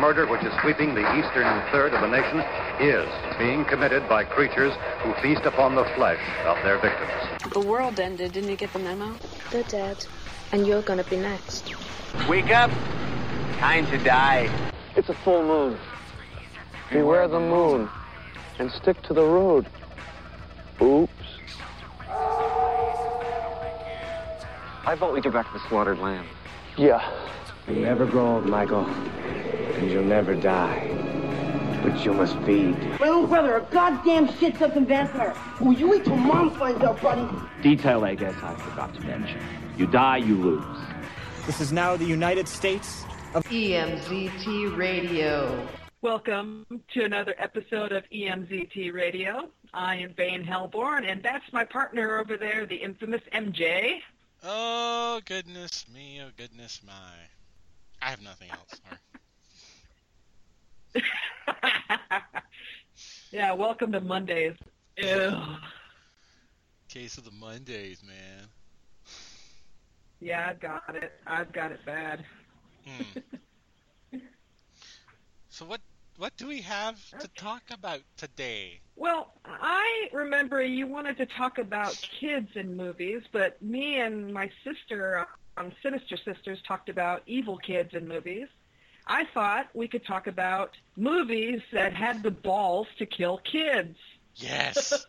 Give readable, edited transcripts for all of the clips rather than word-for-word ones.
murder which is sweeping the eastern third of the nation is being committed by creatures who feast upon the flesh of their victims. The world ended. Didn't you get the memo? They're dead, and you're gonna be next. Wake up! Time to die. It's a full moon. Beware the moon, and stick to the road. Oops. I vote we get back to the slaughtered lamb. Yeah. You'll never grow old, Michael, and you'll never die. But you must feed. My little brother, a goddamn shit-sucking vampire. Will you wait till Mom finds out, buddy? Detail, I guess I forgot to mention. You die, you lose. This is now the United States of EMZT Radio. Welcome to another episode of EMZT Radio. I am Bane Hellborn, and that's my partner over there, the infamous MJ. Oh, goodness me, oh, goodness my. I have nothing else. Yeah, welcome to Mondays. Ew. Case of the Mondays, man. Yeah, I've got it bad. So what do we have to talk about today? Well, I remember you wanted to talk about kids in movies, but me and my sister on Sinister Sisters talked about evil kids in movies. I thought we could talk about movies that had the balls to kill kids. Yes.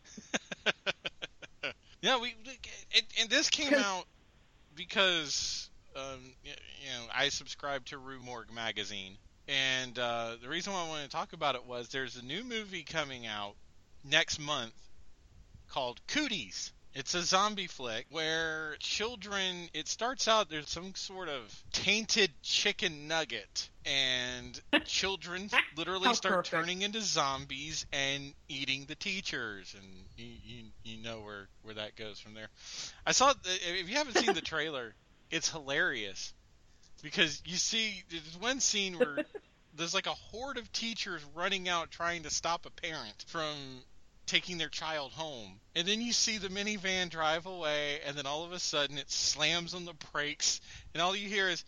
Yeah, and this came out because I subscribe to Rue Morgue magazine, and the reason why I wanted to talk about it was there's a new movie coming out next month called Cooties. It's a zombie flick where it starts out, there's some sort of tainted chicken nugget, and children literally start turning into zombies and eating the teachers, and you know where that goes from there. I saw, if you haven't seen the trailer, it's hilarious, because you see, there's one scene where there's like a horde of teachers running out trying to stop a parent from taking their child home, and then you see the minivan drive away, and then all of a sudden it slams on the brakes, and all you hear is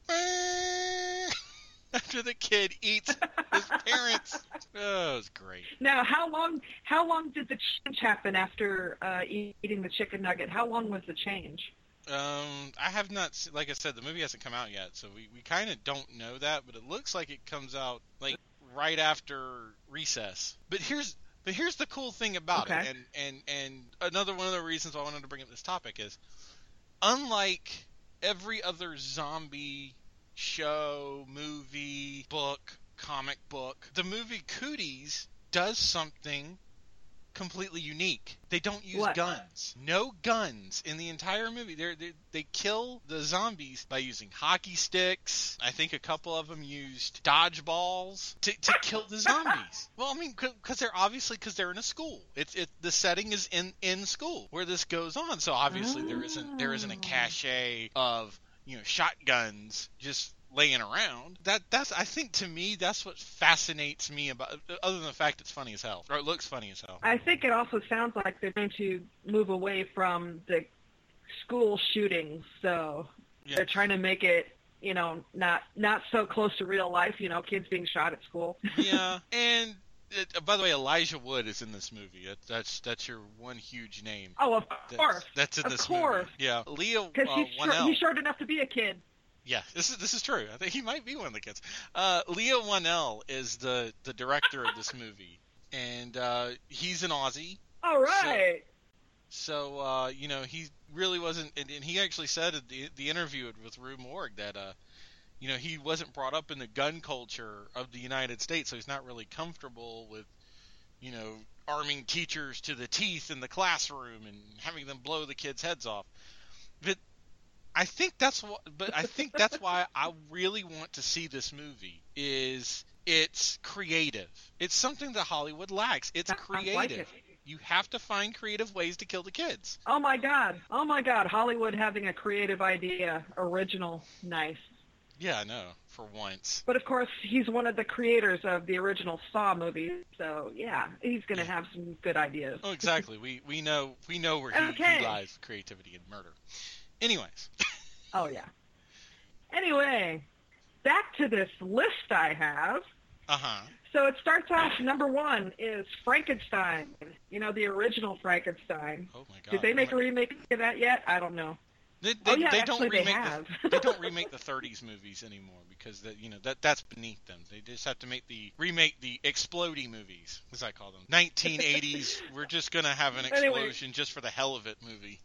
after the kid eats his parents. Oh, it was great. Now, how long did the change happen after eating the chicken nugget? How long was the change? I have not, like I said, the movie hasn't come out yet, so we kind of don't know that, but it looks like it comes out like right after recess. But here's the cool thing about it, and another one of the reasons why I wanted to bring up this topic is, unlike every other zombie show, movie, book, comic book, the movie Cooties does something completely unique. They don't use guns. No guns in the entire movie. They kill the zombies by using hockey sticks. I think a couple of them used dodgeballs to kill the zombies. Well, I mean, because they're in a school. The setting is in school where this goes on. So obviously there isn't a cache of shotguns just laying around. I think, to me, that's what fascinates me about it, other than the fact it's funny as hell, or it looks funny as hell. I think it also sounds like they're going to move away from the school shootings, so they're trying to make it, not so close to real life, kids being shot at school. Yeah, and by the way, Elijah Wood is in this movie. That's your one huge name. Oh, of course. That's in this movie. Yeah, Leo Whannell. He's short enough to be a kid. Yeah, this is true. I think he might be one of the kids. Leo Whannell is the director of this movie, and he's an Aussie. All right. So he really wasn't, and he actually said at the interview with Rue Morgue that he wasn't brought up in the gun culture of the United States, so he's not really comfortable with arming teachers to the teeth in the classroom and having them blow the kids' heads off. But I think that's why I really want to see this movie. It's creative. It's something that Hollywood lacks. It's creative. Like it. You have to find creative ways to kill the kids. Oh my God! Hollywood having a creative idea, original, nice. Yeah, I know, for once. But of course, he's one of the creators of the original Saw movies, so yeah, he's going to have some good ideas. Oh, exactly. We know where he lies, creativity and murder. Anyways. Oh, yeah. Anyway, back to this list I have. Uh-huh. So it starts off, number 1 is Frankenstein. You know, the original Frankenstein. Oh my God. Did they make a remake of that yet? I don't know. They actually, don't remake they have. they don't remake the 30s movies anymore because that's beneath them. They just have to remake the exploding movies, as I call them. 1980s, we're just gonna have an explosion just for the hell of it movie.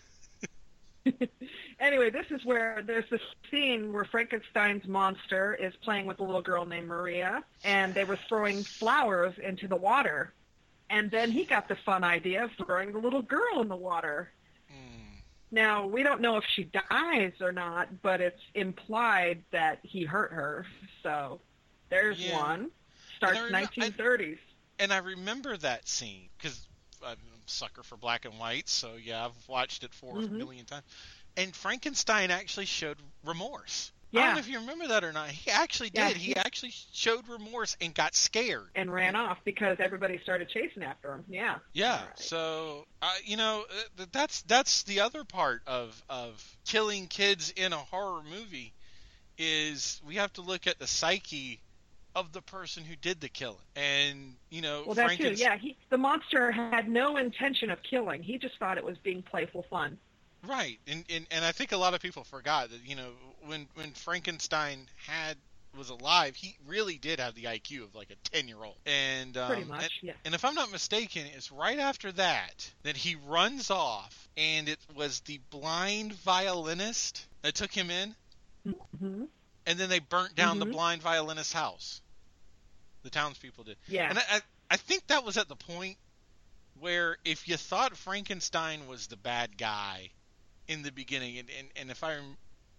Anyway, this is where there's this scene where Frankenstein's monster is playing with a little girl named Maria, and they were throwing flowers into the water. And then he got the fun idea of throwing the little girl in the water. Now, we don't know if she dies or not, but it's implied that he hurt her. So there's one. Starts 1930s. And I remember that scene because I'm a sucker for black and white, so yeah, I've watched it 4 million times. And Frankenstein actually showed remorse. Yeah. I don't know if you remember that or not. He actually did. He actually showed remorse and got scared. And ran off because everybody started chasing after him. Yeah. Yeah. Right. So, that's the other part of killing kids in a horror movie is we have to look at the psyche of the person who did the killing. And, well, that too. Yeah. The monster had no intention of killing. He just thought it was being playful fun. Right, and I think a lot of people forgot that when Frankenstein was alive, he really did have the IQ of like a 10-year-old, and pretty much, yeah. And if I'm not mistaken, it's right after that he runs off, and it was the blind violinist that took him in, and then they burnt down the blind violinist's house. The townspeople did, yeah. And I think that was at the point where if you thought Frankenstein was the bad guy in the beginning, and if I'm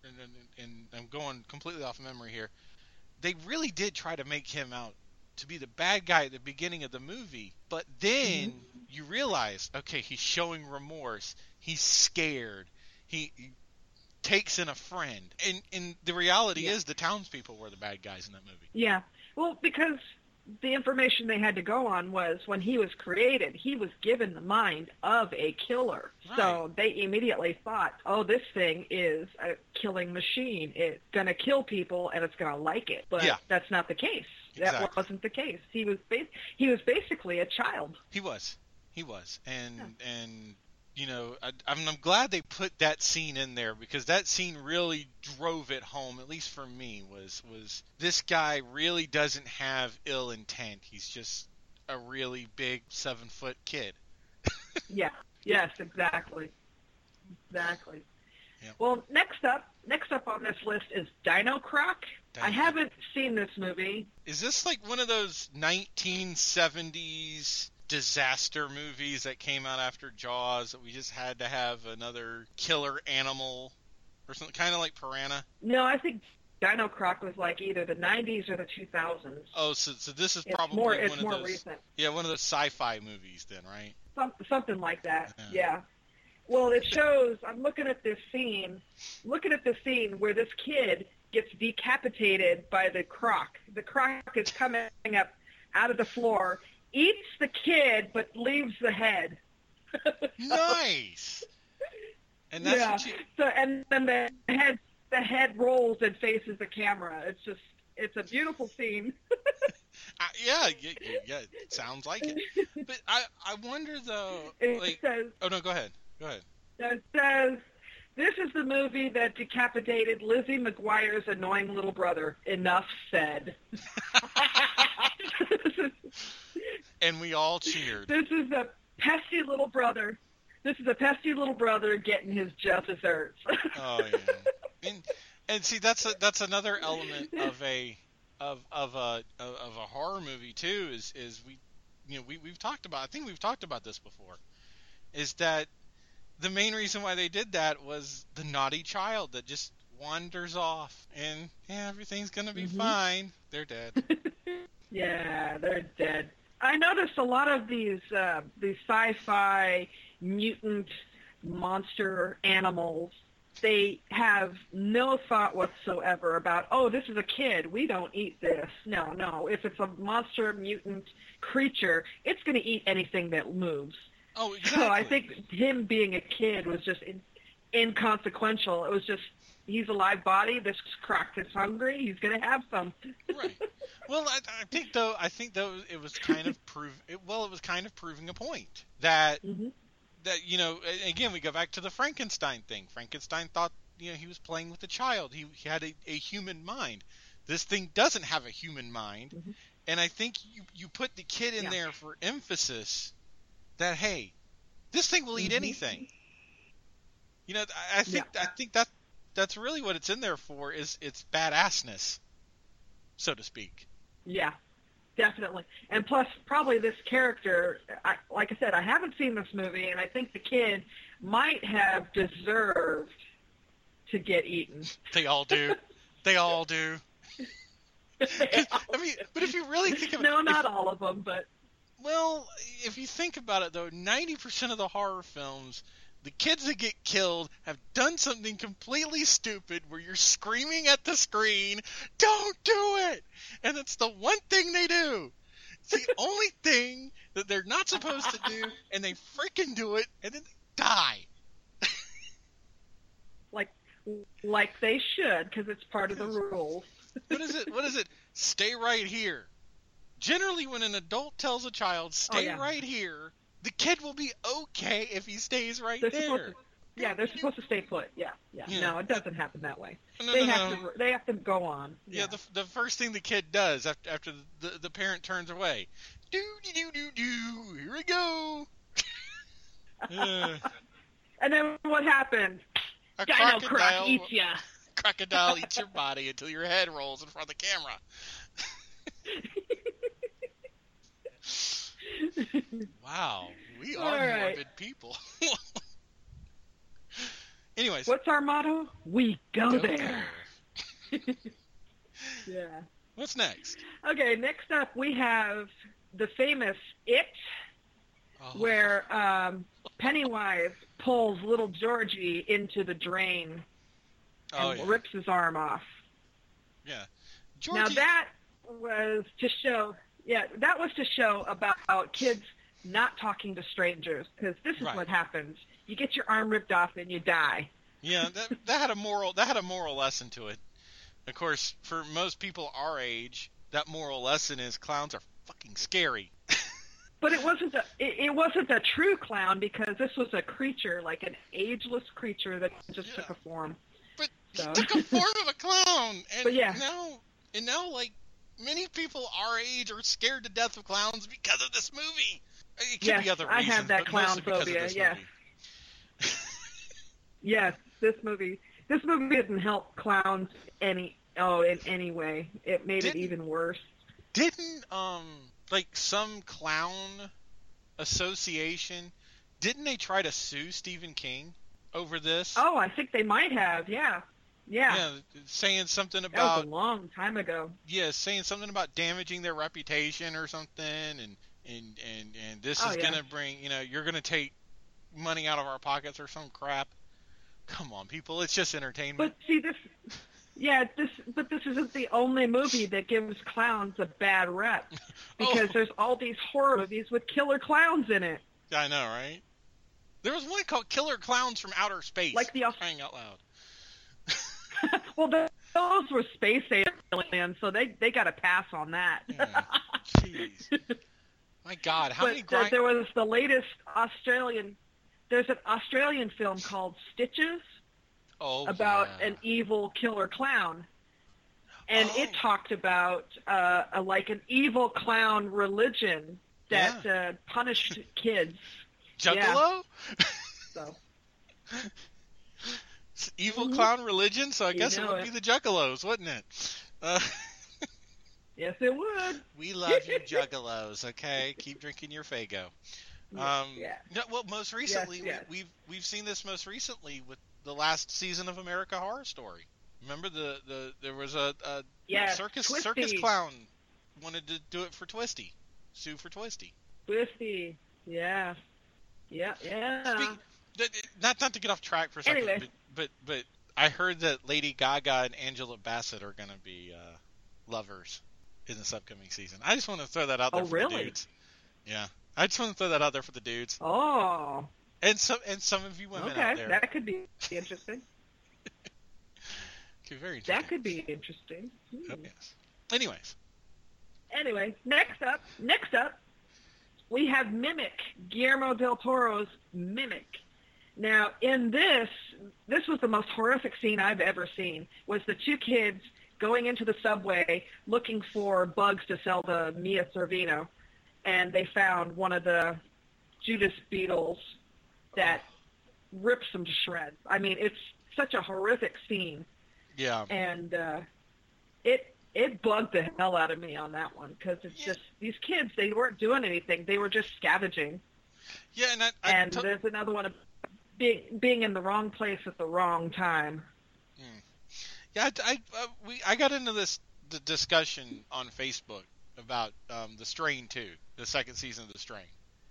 going completely off memory here, they really did try to make him out to be the bad guy at the beginning of the movie, but then you realize, okay, he's showing remorse, he's scared, he takes in a friend, and the reality is the townspeople were the bad guys in that movie. Yeah, well, because the information they had to go on was when he was created, he was given the mind of a killer. Right. So they immediately thought, oh, this thing is a killing machine. It's going to kill people and it's going to like it. But that's not the case. Exactly. That wasn't the case. He was basically a child. He was. And I'm glad they put that scene in there because that scene really drove it home, at least for me, was this guy really doesn't have ill intent. He's just a really big 7-foot kid. Yeah. Yes, exactly. Exactly. Yep. Well, next up on this list is Dino Croc. I haven't seen this movie. Is this like one of those 1970s disaster movies that came out after Jaws that we just had to have another killer animal or something, kind of like Piranha? No, I think Dino Croc was like either the 90s or the 2000s. Oh, so this is probably more those, recent. Yeah, one of those sci-fi movies then, right? Something like that, yeah. Well, it shows, I'm looking at this scene where this kid gets decapitated by the croc. The croc is coming up out of the floor, eats the kid, but leaves the head. Nice. And that's what you... So, and then the head rolls and faces the camera. It's a beautiful scene. Yeah, it sounds like it. But I wonder though. It says, oh no, go ahead. It says, this is the movie that decapitated Lizzie McGuire's annoying little brother. Enough said. And we all cheered. This is a pesky little brother. Getting his just desserts. Oh yeah. And see, that's another element of a horror movie too. Is we've talked about. I think we've talked about this before. Is that the main reason why they did that was the naughty child that just wanders off and everything's gonna be fine. They're dead. Yeah, they're dead. I noticed a lot of these sci-fi mutant monster animals. They have no thought whatsoever about, oh, this is a kid, we don't eat this. No. If it's a monster mutant creature, it's going to eat anything that moves. Oh, exactly. So I think him being a kid was just inconsequential. It was just he's a live body. This croc is hungry. He's going to have some. Right. Well, I think though it was kind of it was kind of proving a point that that again we go back to the Frankenstein thing. Frankenstein thought he was playing with a child. He had a human mind. This thing doesn't have a human mind, and I think you put the kid in there for emphasis that hey, this thing will eat anything. I think that's really what it's in there for is its badassness, so to speak. Yeah, definitely. And plus, probably this character, like I said, I haven't seen this movie, and I think the kid might have deserved to get eaten. They all do. They all do. I mean, but if you really think about it... No, not all of them, but... Well, if you think about it, though, 90% of the horror films, the kids that get killed have done something completely stupid where you're screaming at the screen, don't do it! And it's the one thing they do. It's the only thing that they're not supposed to do, and they freaking do it, and then they die. Like they should, because it's part of the rules. What is it? Stay right here. Generally, when an adult tells a child, stay right here, the kid will be okay if he stays there. They're supposed to stay put. Yeah. No, it doesn't happen that way. No, they have to go on. Yeah, the first thing the kid does after the parent turns away, do, here we go. And then what happens? A Dino Croc eats ya. Crocodile eats your body until your head rolls in front of the camera. Wow, we are morbid people. Anyways. What's our motto? We go there. Yeah. What's next? Okay, next up we have the famous It, where Pennywise pulls little Georgie into the drain and rips his arm off. Yeah. Georgie... Now that was to show about kids not talking to strangers, because this is what happens. You get your arm ripped off and you die. Yeah, that had a moral lesson to it. Of course, for most people our age, that moral lesson is clowns are fucking scary. But it wasn't a true clown, because this was a creature, like an ageless creature that just took a form. But he took a form of a clown, and now like many people our age are scared to death of clowns because of this movie. It could be other reasons, I have that clown phobia. Yes. Yes, this movie didn't help clowns in any way. It made it even worse. Didn't like some clown association, didn't they try to sue Stephen King over this? Oh, I think they might have. Yeah. Saying something about... That was a long time ago. Yeah, saying something about damaging their reputation or something, and this is going to bring, you're going to take money out of our pockets or some crap. Come on, people, it's just entertainment. But see, this isn't the only movie that gives clowns a bad rep, because there's all these horror movies with killer clowns in it. I know, right? There was one called Killer Clowns from Outer Space. Like the crying out loud. Well, those were space aliens, so they got a pass on that. Jeez. My God, how many... There was the latest Australian... There's an Australian film called Stitches about an evil killer clown. And it talked about like an evil clown religion that punished kids. Juggalo? Yeah. So... Evil clown religion, so I guess it would be the Juggalos, wouldn't it? Yes, it would. We love you, Juggalos. Okay, keep drinking your Faygo. Well, most recently, we've seen this most recently with the last season of American Horror Story. Remember there was a circus clown wanted to do it for Twisty, sue for Twisty. Twisty, yeah. Not to get off track for a second, anyway. But I heard that Lady Gaga and Angela Bassett are going to be lovers in this upcoming season. I just want to throw that out there for the dudes. Yeah, I just want to throw that out there for the dudes. Oh. And some of you women out there. That could be interesting. Could be very interesting. That could be interesting. Oh, yes. Anyways. Anyway, next up, we have Mimic, Guillermo del Toro's Mimic. Now, in this was the most horrific scene I've ever seen, was the two kids going into the subway looking for bugs to sell to Mia Sorvino, and they found one of the Judas beetles that rips them to shreds. I mean, it's such a horrific scene. Yeah. And it bugged the hell out of me on that one, because it's just, these kids, they weren't doing anything. They were just scavenging. Yeah, and there's another one of being in the wrong place at the wrong time. Yeah, I got into the discussion on Facebook about The Strain 2, the second season of The Strain.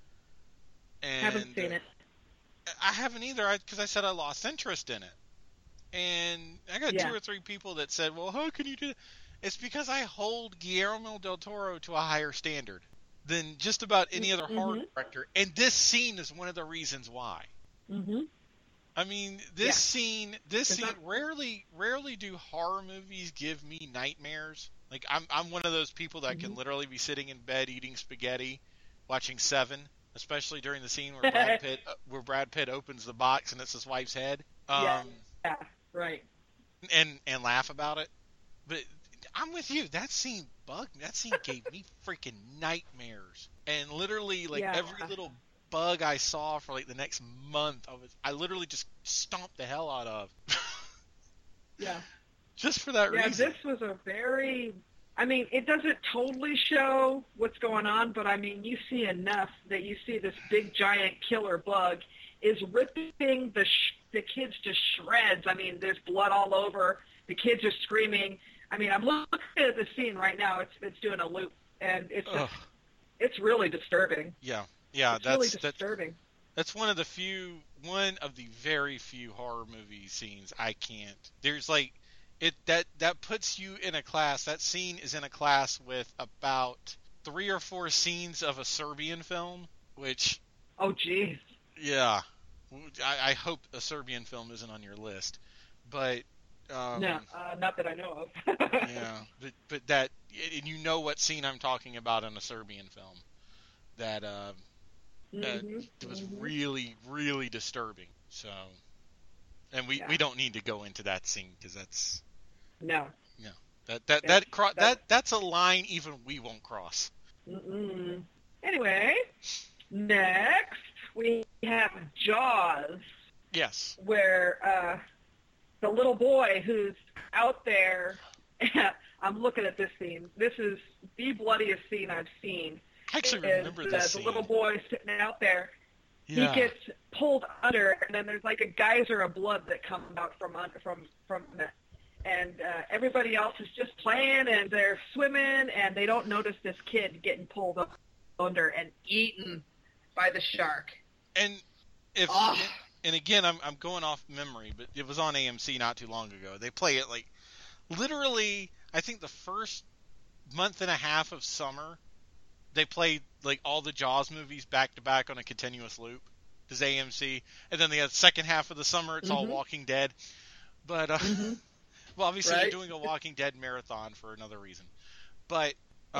And haven't seen it. I haven't either, because I said I lost interest in it. And I got 2 or 3 people that said, well, how can you do that? It's because I hold Guillermo del Toro to a higher standard than just about any other horror director. And this scene is one of the reasons why. Mm-hmm. I mean, this scene, rarely do horror movies give me nightmares. Like, I'm one of those people that can literally be sitting in bed eating spaghetti, watching Seven, especially during the scene where Brad Pitt opens the box and it's his wife's head. Yeah, right. And laugh about it. But I'm with you. That scene bugged me. That scene gave me freaking nightmares. And literally, every little bug I saw for the next month, I literally just stomped the hell out of. Yeah. Just for that reason. Yeah, this was a very, I mean, it doesn't totally show what's going on, but I mean, you see enough that you see this big giant killer bug is ripping the kids to shreds. I mean, there's blood all over. The kids are screaming. I mean, I'm looking at the scene right now. It's doing a loop, and it's just, it's really disturbing. Yeah, it's really disturbing. That's one of the very few horror movie scenes I can't. There's that puts you in a class. That scene is in a class with about 3 or 4 scenes of a Serbian film, which. Oh, geez. Yeah, I hope a Serbian film isn't on your list, but. No, not that I know of. Yeah, but that, and you know what scene I'm talking about in a Serbian film, that it was really, really disturbing. So, and we don't need to go into that scene because that's that's a line even we won't cross. Mm-mm. Anyway, next we have Jaws. Yes. Where the little boy who's out there, I'm looking at this scene. This is the bloodiest scene I've seen. I actually remember this scene. The little boy sitting out there. Yeah. He gets pulled under, and then there's like a geyser of blood that comes out from it. And everybody else is just playing, and they're swimming, and they don't notice this kid getting pulled under and eaten by the shark. And And again, I'm going off memory, but it was on AMC not too long ago. They play it literally, I think the first month and a half of summer, they played all the Jaws movies back to back on a continuous loop. Does AMC, and then the second half of the summer, it's all Walking Dead. But well, obviously they're doing a Walking Dead marathon for another reason. But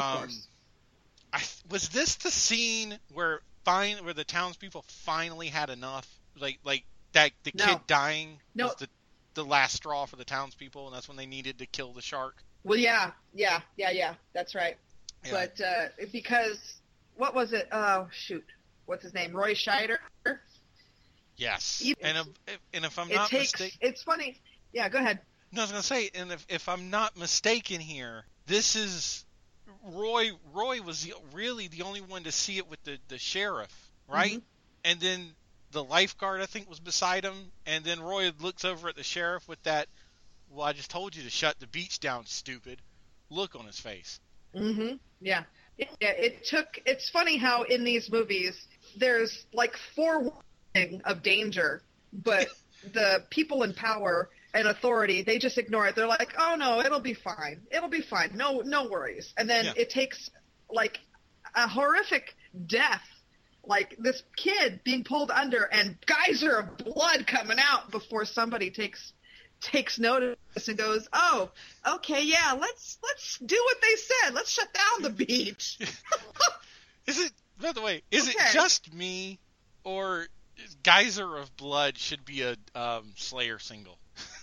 was this the scene where the townspeople finally had enough? Like that the kid dying was the last straw for the townspeople, and that's when they needed to kill the shark. Well, yeah, that's right. Yeah. But because what was it? Oh shoot, what's his name? Roy Scheider. Yes, and if I'm not mistaken, it's funny. Yeah, go ahead. No, I was gonna say, and if I'm not mistaken here, this is Roy. Roy was really the only one to see it with the sheriff, right? Mm-hmm. And then the lifeguard, I think, was beside him, and then Roy looks over at the sheriff with that, well, I just told you to shut the beach down, stupid, look on his face. Mm-hmm. Yeah. It's funny how in these movies there's forewarning of danger, but the people in power and authority, they just ignore it. They're like, oh no, it'll be fine. It'll be fine. No worries. And then it takes a horrific death. Like this kid being pulled under and geyser of blood coming out before somebody takes takes notice and goes, "Oh, okay, yeah, let's do what they said. Let's shut down the beach." Is it? By the way, is it just me, or Geyser of Blood should be a Slayer single?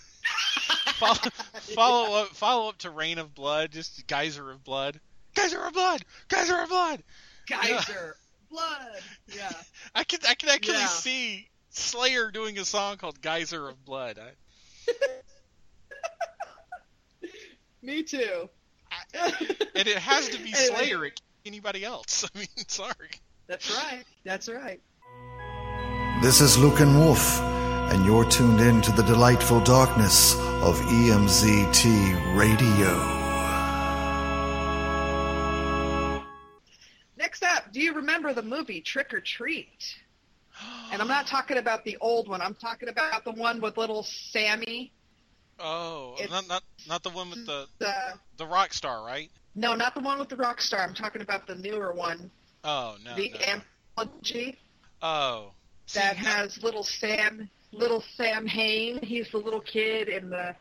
follow up to Rain of Blood, just Geyser of Blood. Geyser of Blood! Geyser of Blood! Geyser Blood! Yeah. I can actually see Slayer doing a song called Geyser of Blood. Me too. And it has to be Slayer. It can't be anybody else. I mean, sorry. That's right. That's right. This is Luke and Wolf, and you're tuned in to the delightful darkness of EMZT Radio. Next up, do you remember the movie Trick or Treat? And I'm not talking about the old one. I'm talking about the one with little Sammy. Oh, not the one with the rock star, right? No, not the one with the rock star. I'm talking about the newer one. Oh, no. The anthology. Oh. That has little Sam Hain. He's the little kid in the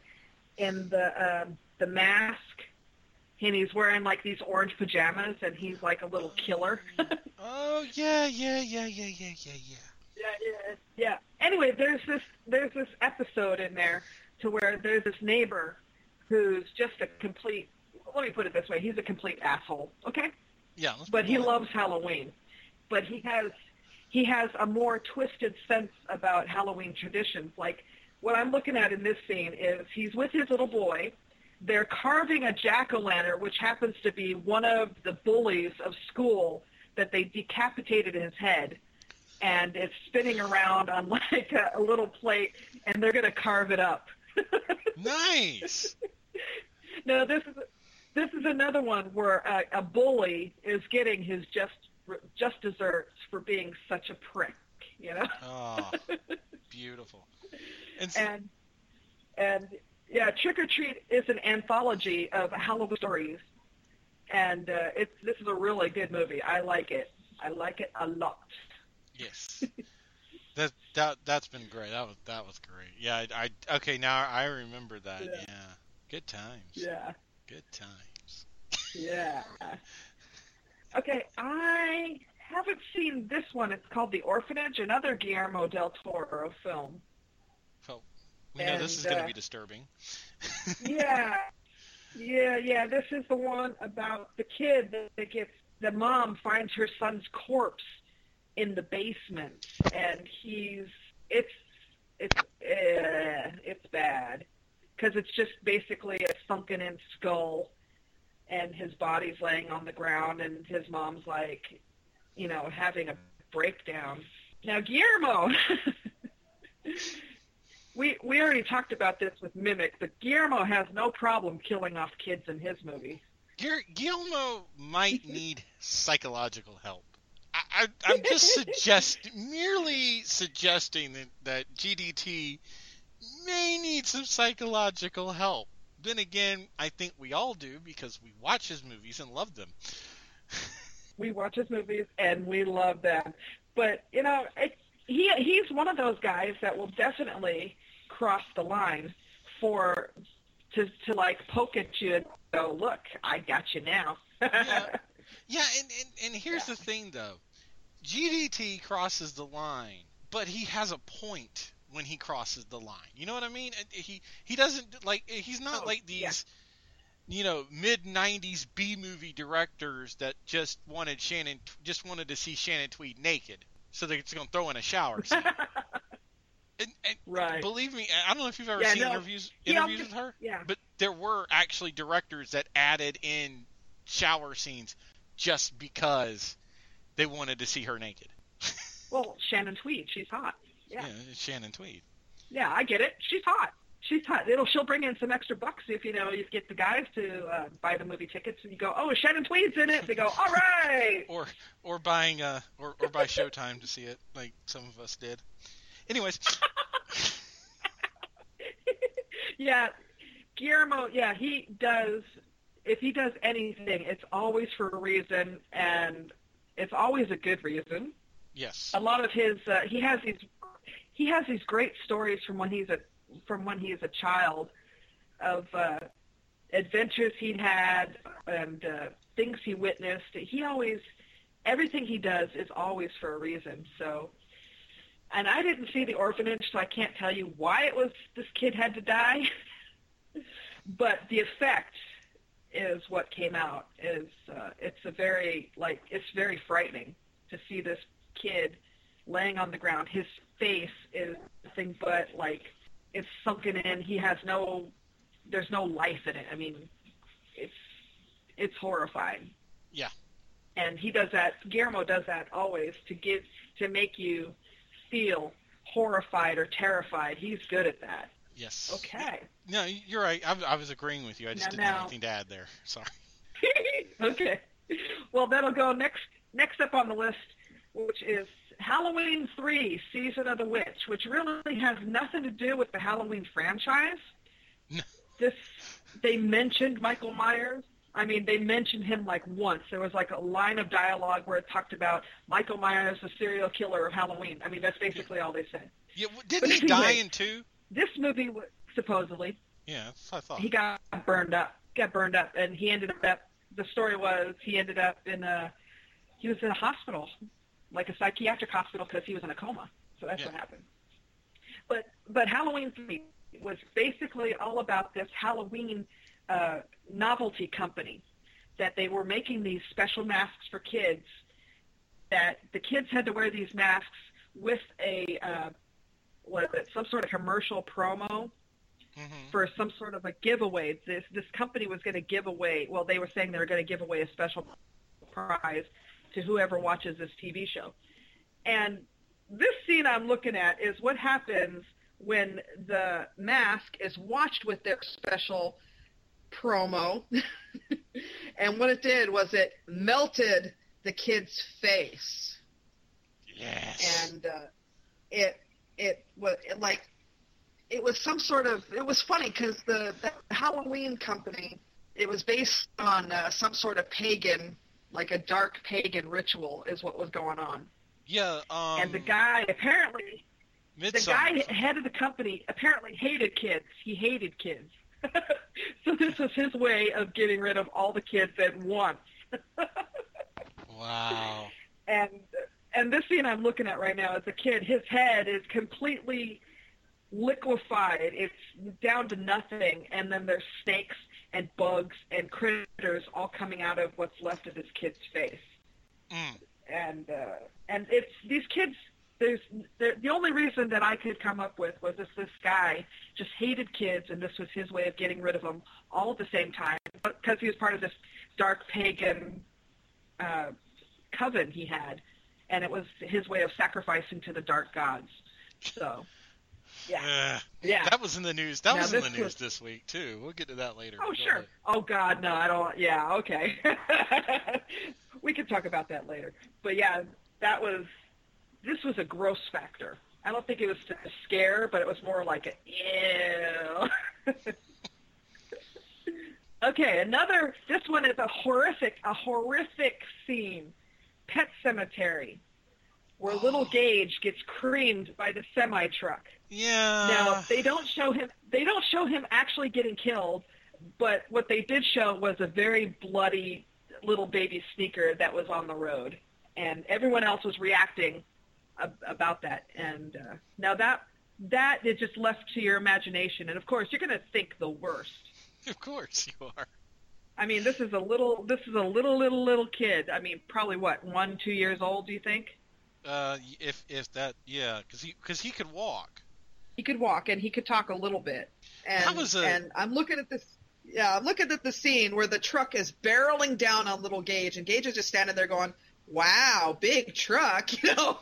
mask, and he's wearing like these orange pajamas, and he's like a little killer. Oh yeah. Anyway, there's this episode in there to where there's this neighbor who's just a complete. Let me put it this way: he's a complete asshole. Okay. Yeah. But he loves Halloween. But he has a more twisted sense about Halloween traditions. Like, what I'm looking at in this scene is he's with his little boy. They're carving a jack-o'-lantern, which happens to be one of the bullies of school that they decapitated his head. And it's spinning around on like a little plate, and they're going to carve it up. Nice! No, this is another one where a bully is getting his just desserts for being such a prick, you know? Oh, beautiful. And yeah, Trick or Treat is an anthology of Halloween stories, and this is a really good movie. I like it. I like it a lot. Yes. That's been great. That was great. Yeah, okay, now I remember that. Yeah. Good times. Yeah. Good times. Yeah. Okay, I haven't seen this one. It's called The Orphanage, another Guillermo del Toro film. Well, we know this is going to be disturbing. Yeah. This is the one about the kid that gets, the mom finds her son's corpse in the basement, and it's bad, because it's just basically a sunken-in skull, and his body's laying on the ground, and his mom's like, you know, having a breakdown. Now, Guillermo, we already talked about this with Mimic, but Guillermo has no problem killing off kids in his movies. Guillermo might need psychological help. I'm just merely suggesting that GDT may need some psychological help. Then again, I think we all do, because we watch his movies and love them. We watch his movies and we love them. But, you know, he's one of those guys that will definitely cross the line to like poke at you and go, look, I got you now. Yeah, and here's the thing, though. GDT crosses the line, but he has a point when he crosses the line. You know what I mean? He doesn't, like, he's not like these, you know, mid-90s B-movie directors that just wanted to see Shannon Tweed naked, so they're just going to throw in a shower scene. And right. Believe me, I don't know if you've ever seen interviews with her, but there were actually directors that added in shower scenes just because they wanted to see her naked. Well, Shannon Tweed, she's hot. Yeah, Shannon Tweed. Yeah, I get it. She's hot. She'll bring in some extra bucks if you get the guys to buy the movie tickets, and you go, oh, Shannon Tweed's in it. They go, all right. Or buying or buy Showtime to see it, like some of us did. Anyways. Yeah, Guillermo. Yeah, he does. If he does anything, it's always for a reason, and it's always a good reason. Yes. A lot of his he has these great stories from when he's from when he was a child of adventures he'd had and things he witnessed. Everything he does is always for a reason. So, and I didn't see The Orphanage, so I can't tell you why it was this kid had to die. But the effect is what came out. It's very frightening to see this kid laying on the ground. His face is nothing but like it's sunken in. There's no life in it. I mean, it's horrifying. Yeah. And he does that. Guillermo does that always to make you feel horrified or terrified. He's good at that. Yes. Okay. No, you're right. I was agreeing with you. I just didn't have anything to add there. Sorry. Okay. Well, that'll go next up on the list, which is Halloween 3, Season of the Witch, which really has nothing to do with the Halloween franchise. They mentioned Michael Myers. I mean, they mentioned him like once. There was like a line of dialogue where it talked about Michael Myers, the serial killer of Halloween. I mean, that's basically all they said. Yeah, didn't he die in 2? This movie, supposedly. Yeah, that's what I thought. He got burned up, and he ended up. The story was he ended up he was in a hospital, like a psychiatric hospital, because he was in a coma. So that's what happened. But Halloween 3 was basically all about this Halloween novelty company, that they were making these special masks for kids, that the kids had to wear these masks with some sort of commercial promo for some sort of a giveaway. This company was going to give away, well, they were saying they were going to give away a special prize to whoever watches this TV show. And this scene I'm looking at is what happens when the mask is watched with their special promo. And what it did was it melted the kid's face. Yes. And it was funny because the Halloween company, it was based on some sort of pagan, like a dark pagan ritual is what was going on. Yeah. And the guy apparently, Midsommar. head of the company apparently hated kids. He hated kids. So this was his way of getting rid of all the kids at once. Wow. And this scene I'm looking at right now is a kid. His head is completely liquefied. It's down to nothing, and then there's snakes and bugs and critters all coming out of what's left of this kid's face. And it's these kids. The only reason that I could come up with was this guy just hated kids, and this was his way of getting rid of them all at the same time, because he was part of this dark pagan coven he had, and it was his way of sacrificing to the dark gods. So, yeah. That was in the news. That was in the news this week too. We'll get to that later. Oh, sure. Oh God, no, I don't. Yeah, okay. We can talk about that later. But yeah, this was a gross factor. I don't think it was a scare, but it was more like a ew. Okay, this one is a horrific scene. Pet Cemetery, where little Gage gets creamed by the semi-truck. Yeah. Now, they don't show him actually getting killed, but what they did show was a very bloody little baby sneaker that was on the road, and everyone else was reacting about that. And now that is just left to your imagination, and of course you're going to think the worst. Of course you are. I mean, this is a little kid. I mean, probably what, 1-2 years old? Do you think? If that, yeah, because he could walk. He could walk, and he could talk a little bit. And I'm looking at this. Yeah, I'm looking at the scene where the truck is barreling down on little Gage, and Gage is just standing there going, "Wow, big truck," you know.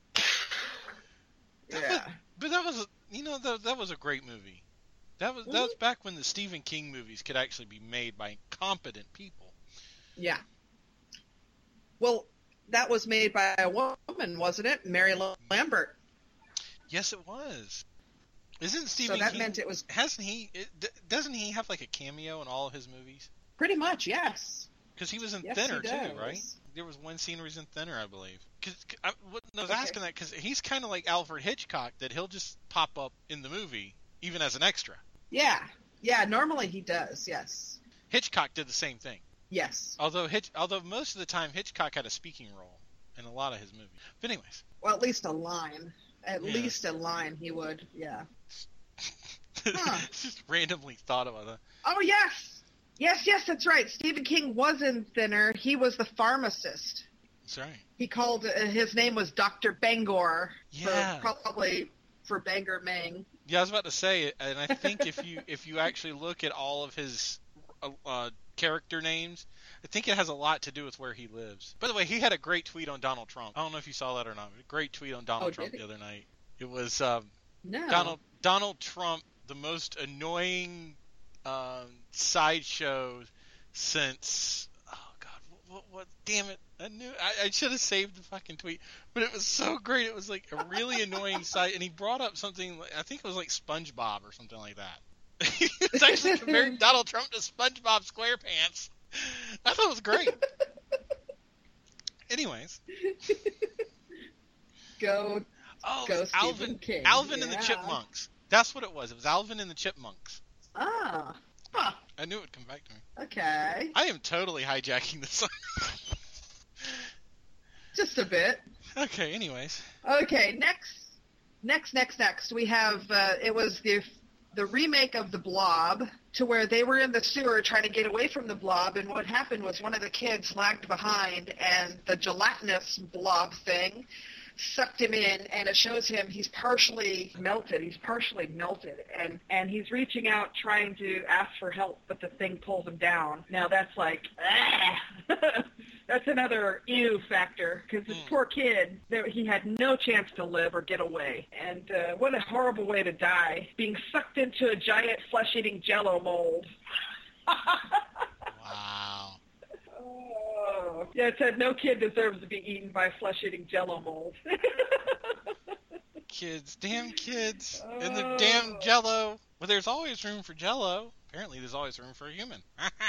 Yeah. But that was a great movie. That was back when the Stephen King movies could actually be made by competent people. Yeah. Well, that was made by a woman, wasn't it? Mary Lambert. Yes, it was. Isn't Stephen King? So that meant it was. Doesn't he have like a cameo in all of his movies? Pretty much, yes. Because he was in Thinner too, right? There was one scene where he's in Thinner, I believe. I was asking that because he's kind of like Alfred Hitchcock, that he'll just pop up in the movie even as an extra. Yeah. Normally he does. Yes. Hitchcock did the same thing. Yes. Although most of the time Hitchcock had a speaking role in a lot of his movies. But anyways. Well, at least a line. At least a line he would. Yeah. Just randomly thought about that. Oh yes, that's right. Stephen King was in Thinner. He was the pharmacist. That's right. He called his name was Dr. Bangor. Yeah. Probably for Bangor Mang. Yeah, I was about to say, and I think if you actually look at all of his character names, I think it has a lot to do with where he lives. By the way, he had a great tweet on Donald Trump. I don't know if you saw that or not. But a great tweet on Donald Trump the other night. It was Donald Trump, the most annoying sideshow since. Oh God, what? Damn it! I should have saved the fucking tweet, but it was so great. It was like a really annoying side, and he brought up something. I think it was like SpongeBob or something like that. He was actually comparing Donald Trump to SpongeBob SquarePants. I thought it was great. Anyways. Go Alvin King. Alvin and the Chipmunks. That's what it was. It was Alvin and the Chipmunks. Ah. Huh. I knew it would come back to me. Okay. I am totally hijacking this song. Just a bit. Okay, anyways. Okay, next. We have, it was the remake of The Blob, to where they were in the sewer trying to get away from the blob, and what happened was one of the kids lagged behind, and the gelatinous blob thing sucked him in, and it shows him he's partially melted, and he's reaching out trying to ask for help, but the thing pulls him down. Now that's like, that's another ew factor, because this poor kid, he had no chance to live or get away. And what a horrible way to die, being sucked into a giant flesh-eating Jell-O mold. Wow. Oh. Yeah, it said no kid deserves to be eaten by a flesh-eating Jell-O mold. Damn kids, and the damn Jell-O. Well, there's always room for Jell-O. Apparently, there's always room for a human.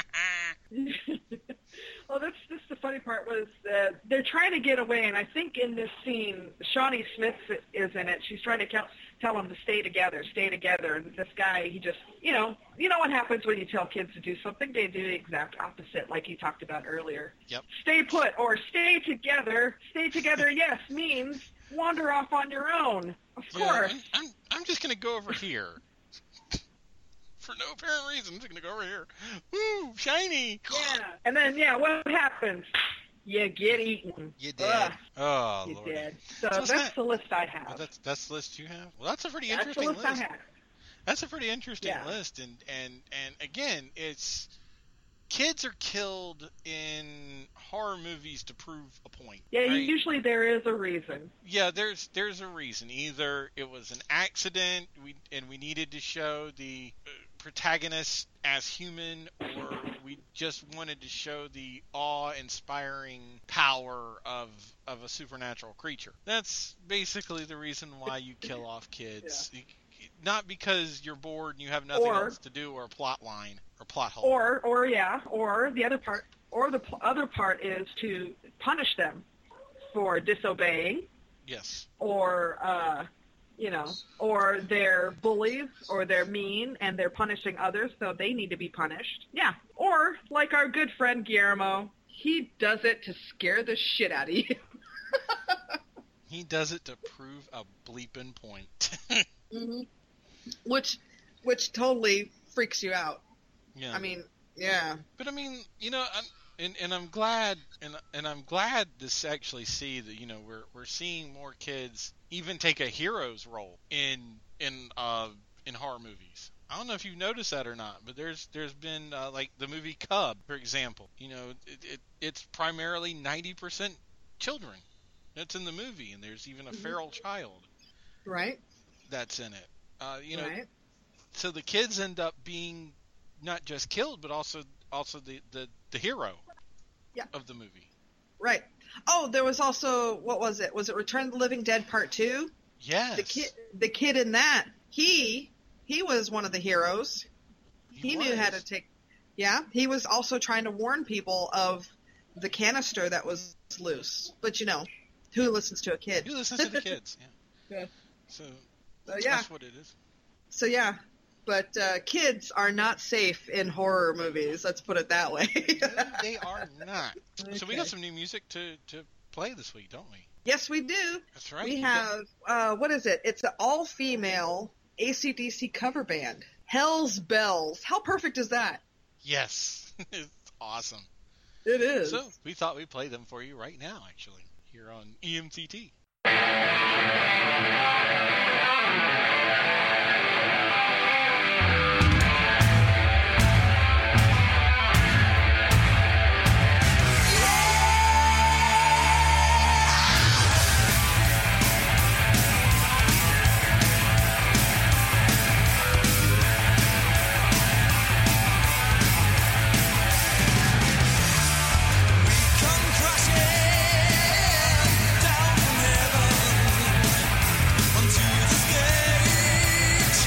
Well, that's just the funny part was they're trying to get away, and I think in this scene, Shawnee Smith is in it. She's trying to tell them to stay together, and this guy, he just, you know what happens when you tell kids to do something? They do the exact opposite, like you talked about earlier. Yep. Stay put or stay together. Stay together, yes, means wander off on your own. Of course. I'm just gonna go over here. For no apparent reason, I'm just going to go over here. Woo, shiny! Yeah, and then, what happens? You get eaten. You dead. Oh, you Lord. Dead. So that's the list I have. Oh, that's the list you have? Well, that's a pretty interesting list. That's the list I have. That's a pretty interesting list, and again, it's kids are killed in horror movies to prove a point. Yeah, right? Usually there is a reason. Yeah, there's a reason. Either it was an accident, we needed to show the protagonist as human, or we just wanted to show the awe-inspiring power of a supernatural creature. That's basically the reason why you kill off kids. Yeah. Not because you're bored and you have nothing else to do, or a plot line or plot hole. Or the other part is to punish them for disobeying. Yes. Or or they're bullies, or they're mean, and they're punishing others, so they need to be punished. Yeah. Or, like our good friend Guillermo, he does it to scare the shit out of you. He does it to prove a bleeping point. Mm-hmm. Which totally freaks you out. Yeah. I mean, yeah. But I mean, I'm glad, and I'm glad to actually see that we're seeing more kids even take a hero's role in horror movies. I don't know if you've noticed that or not, but there's been like the movie Cub, for example. It's primarily 90% children that's in the movie, and there's even a feral child. Right. That's in it. Right. So the kids end up being not just killed, but also the hero of the movie. Right. Oh, there was also, what was it? Was it Return of the Living Dead Part 2? Yes. The kid in that, he was one of the heroes. He knew how to take. Yeah. He was also trying to warn people of the canister that was loose. But who listens to a kid? Who listens to the kids? Yeah. Yeah. So yeah. That's what it is. So yeah, but kids are not safe in horror movies. Let's put it that way. No, they are not. Okay. So we got some new music to play this week, don't we? Yes, we do. That's right. We have, what is it? It's an all-female AC/DC cover band. Hell's Bells. How perfect is that? Yes. It's awesome. It is. So we thought we'd play them for you right now, actually, here on EMCT. Down from heaven onto the stage.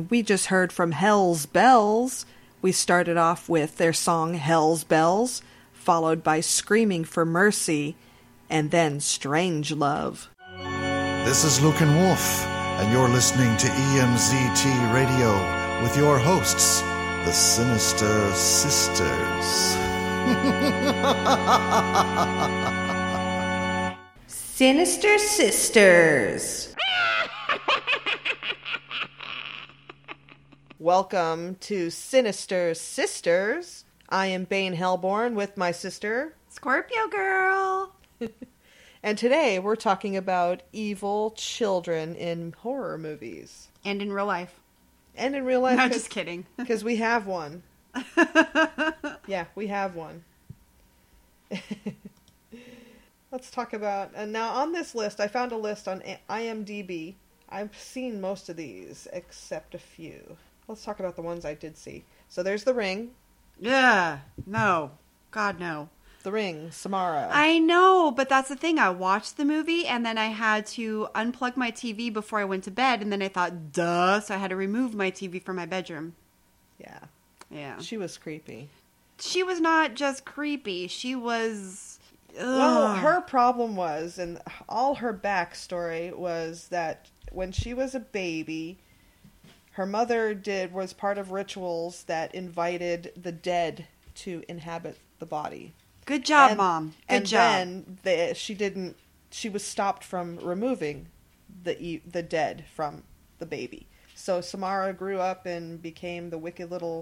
And we just heard from Hell's Bells. We started off with their song Hell's Bells, followed by Screaming for Mercy, and then Strange Love. This is Lucan Wolf, and you're listening to EMZT Radio with your hosts, the Sinister Sisters. Sinister Sisters. Welcome to Sinister Sisters. I am Bane Hellborn with my sister, Scorpio Girl. And today we're talking about evil children in horror movies. And in real life. And in real life. No, just kidding. Because we have one. Yeah, we have one. Let's talk about... And now on this list, I found a list on IMDb. I've seen most of these, except a few. Let's talk about the ones I did see. So there's The Ring. Yeah. No. God, no. The Ring, Samara. I know, but that's the thing. I watched the movie, and then I had to unplug my TV before I went to bed, and then I thought, duh, so I had to remove my TV from my bedroom. Yeah. Yeah. She was creepy. She was not just creepy. She was... Ugh. Well, her problem was, and all her backstory was that when she was a baby... Her mother was part of rituals that invited the dead to inhabit the body. Good job, Mom. Good job. And then she was stopped from removing the dead from the baby. So Samara grew up and became the wicked little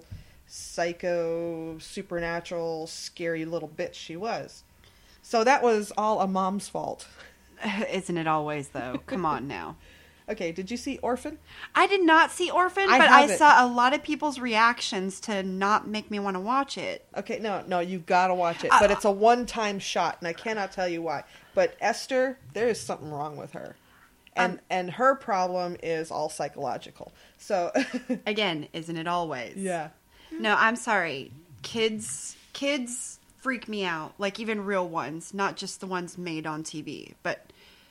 psycho, supernatural, scary little bitch she was. So that was all a mom's fault. Isn't it always, though? Come on now. Okay, did you see Orphan? I did not see Orphan, but I saw a lot of people's reactions to not make me want to watch it. Okay, no, you gotta watch it. But it's a one-time shot, and I cannot tell you why. But Esther, there is something wrong with her. And her problem is all psychological. So again, isn't it always? Yeah. No, I'm sorry. Kids freak me out. Like even real ones, not just the ones made on TV, but...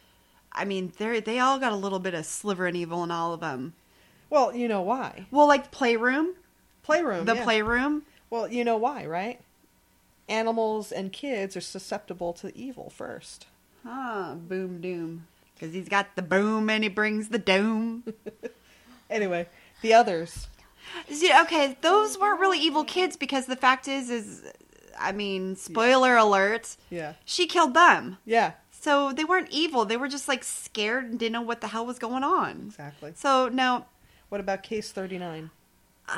I mean, they all got a little bit of sliver and evil in all of them. Well, you know why. Well, like Playroom. The Playroom. Well, you know why, right? Animals and kids are susceptible to evil first. Ah, boom doom. Because he's got the boom and he brings the doom. Anyway, the others. See, okay, those weren't really evil kids because the fact is, I mean, spoiler alert. Yeah. She killed them. Yeah. So they weren't evil. They were just like scared and didn't know what the hell was going on. Exactly. So no. What about Case 39? So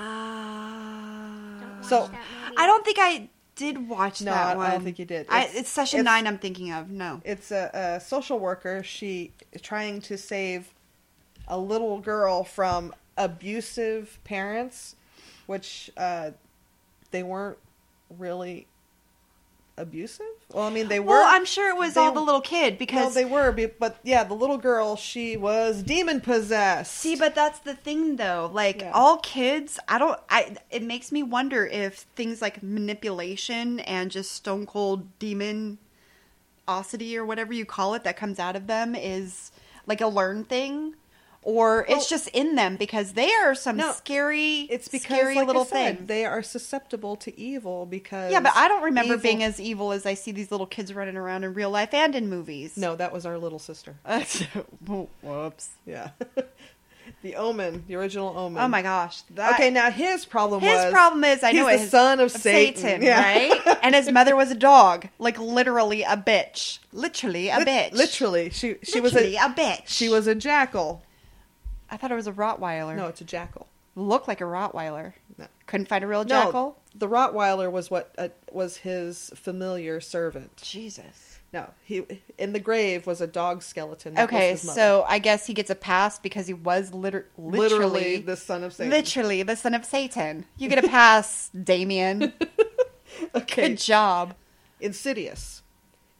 I don't think I did watch that one. I don't think you did. It's Session 9 I'm thinking of. No. It's a social worker. She is trying to save a little girl from abusive parents, which they weren't really abusive. Well, I mean, they were. Well, I'm sure it was all the little kid because... Well, they were, but yeah, the little girl, she was demon-possessed. See, but that's the thing, though. Like, all kids, it makes me wonder if things like manipulation and just stone-cold demonosity or whatever you call it that comes out of them is like a learned thing. Or it's just in them because they are scary, scary little things. They are susceptible to evil because... Yeah, but I don't remember being as evil as I see these little kids running around in real life and in movies. No, that was our little sister. Whoops. Yeah. The Omen, the original Omen. Oh my gosh. Okay, now his problem is... He's the son of Satan. Yeah. Right? And his mother was a dog. Like literally a bitch. Literally a bitch. Literally. She was a bitch. She was a jackal. I thought it was a Rottweiler. No, it's a jackal. Looked like a Rottweiler. No. Couldn't find a real jackal? No, the Rottweiler was was his familiar servant. Jesus. No, he in the grave was a dog skeleton. Okay, so I guess he gets a pass because he was literally the son of Satan. Literally the son of Satan. You get a pass, Damien. Okay. Good job. Insidious.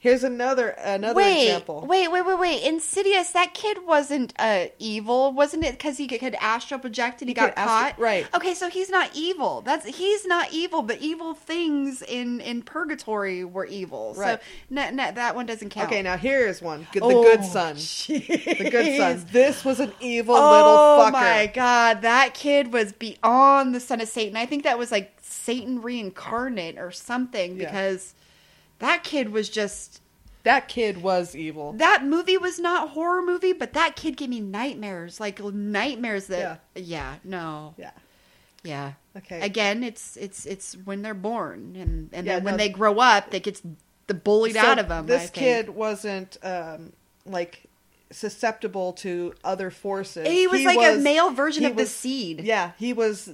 Here's another example. Wait. Insidious, that kid wasn't evil, wasn't it? Because he could astral project and he got caught? Right. Okay, so he's not evil. He's not evil, but evil things in purgatory were evil. Right. So that one doesn't count. Okay, now here's one. The good son. The good son. This was an evil little fucker. Oh my god, that kid was beyond the son of Satan. I think that was like Satan reincarnate or something, because that kid was just... That kid was evil. That movie was not a horror movie, but that kid gave me nightmares. Like, nightmares that... Yeah, no. Yeah. Okay. Again, it's when they're born. And then when they grow up, that gets bullied out of them. This kid wasn't, susceptible to other forces. He was a male version of the seed. Yeah, he was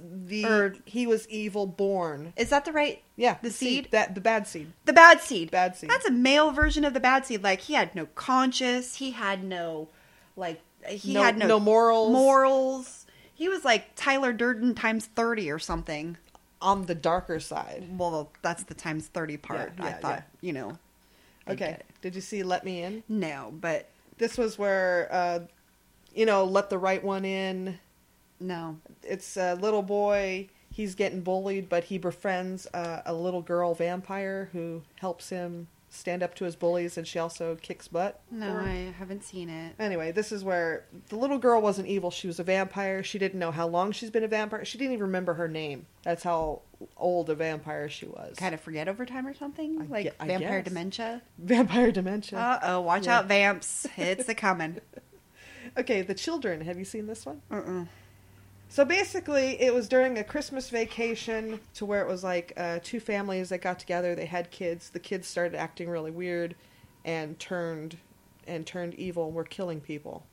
evil born. Is that the right? Yeah, the seed. The bad seed. The bad seed. Bad seed. That's a male version of the bad seed. Like, he had no conscience. He had no had no morals. Morals. He was like Tyler Durden times 30 or something. On the darker side. Well, that's the times 30 part. I thought, Okay. Did you see Let Me In? No, but this was where, Let the Right One In. No. It's a little boy. He's getting bullied, but he befriends a little girl vampire who helps him stand up to his bullies, and she also kicks butt. No, I haven't seen it. Anyway, this is where the little girl wasn't evil. She was a vampire. She didn't know how long she's been a vampire. She didn't even remember her name. That's how old a vampire she was. Kind of forget over time or something? Like vampire dementia? Vampire dementia. Uh-oh, watch out, vamps. It's a coming. Okay, The Children. Have you seen this one? So basically, it was during a Christmas vacation to where it was like two families that got together. They had kids. The kids started acting really weird and turned evil and were killing people.